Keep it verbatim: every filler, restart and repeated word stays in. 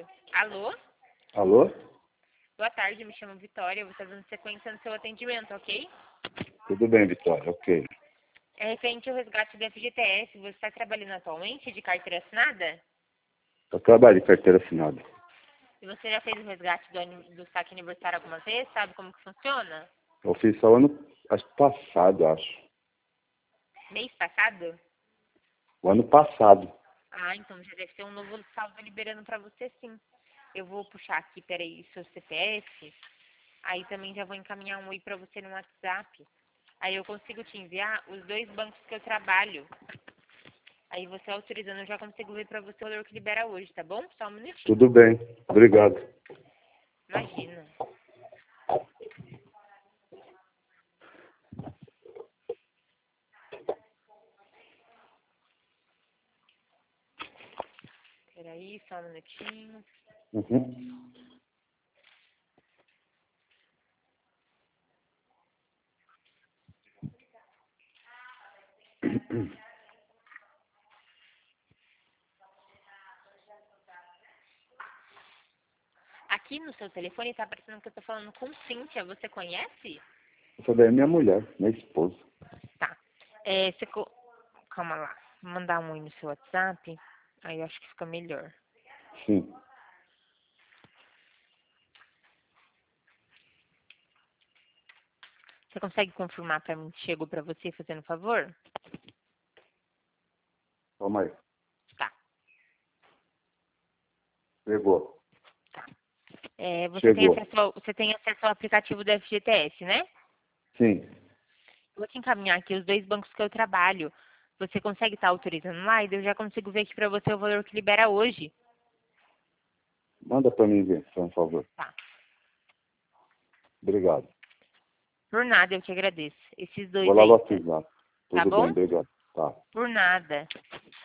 Alô? Alô? Alô? Boa tarde, me chamo Vitória. Eu vou estar dando sequência no seu atendimento, ok? Tudo bem, Vitória, ok. É referente ao resgate do F G T S. Você está trabalhando atualmente de carteira assinada? Eu trabalho de carteira assinada. E você já fez o resgate do, ani- do saque aniversário alguma vez? Sabe como que funciona? Eu fiz só ano acho, passado, acho. Mês passado? O ano passado. Ah, então já deve ter um novo saldo liberando para você, sim. Eu vou puxar aqui, peraí, seu C P F. Aí também já vou encaminhar um oi para você no WhatsApp. Aí eu consigo te enviar os dois bancos que eu trabalho. Aí você autorizando, eu já consigo ver para você o valor que libera hoje, tá bom? Só um minutinho. Tudo bem, obrigado. Imagina. Peraí, só um minutinho. Uhum. Aqui no seu telefone tá aparecendo que eu tô falando com Cíntia. Você conhece? Essa daí é minha mulher, minha esposa. Tá. É, você co... Calma lá. Vou mandar um oi no seu WhatsApp. Aí eu acho que fica melhor. Sim. Você consegue confirmar pra mim que chegou pra você, fazendo favor? Calma aí. Tá. Chegou. É, você tem Chegou. acesso ao, você tem acesso ao aplicativo do F G T S, né? Sim. Vou te encaminhar aqui os dois bancos que eu trabalho. Você consegue estar autorizando lá e eu já consigo ver aqui pra você o valor que libera hoje. Manda pra mim ver, por favor. Tá. Obrigado. Por nada, eu te agradeço. Esses dois Vou lá aí, no tá WhatsApp. tá Tudo bem, bom? obrigado. Tá. Por nada.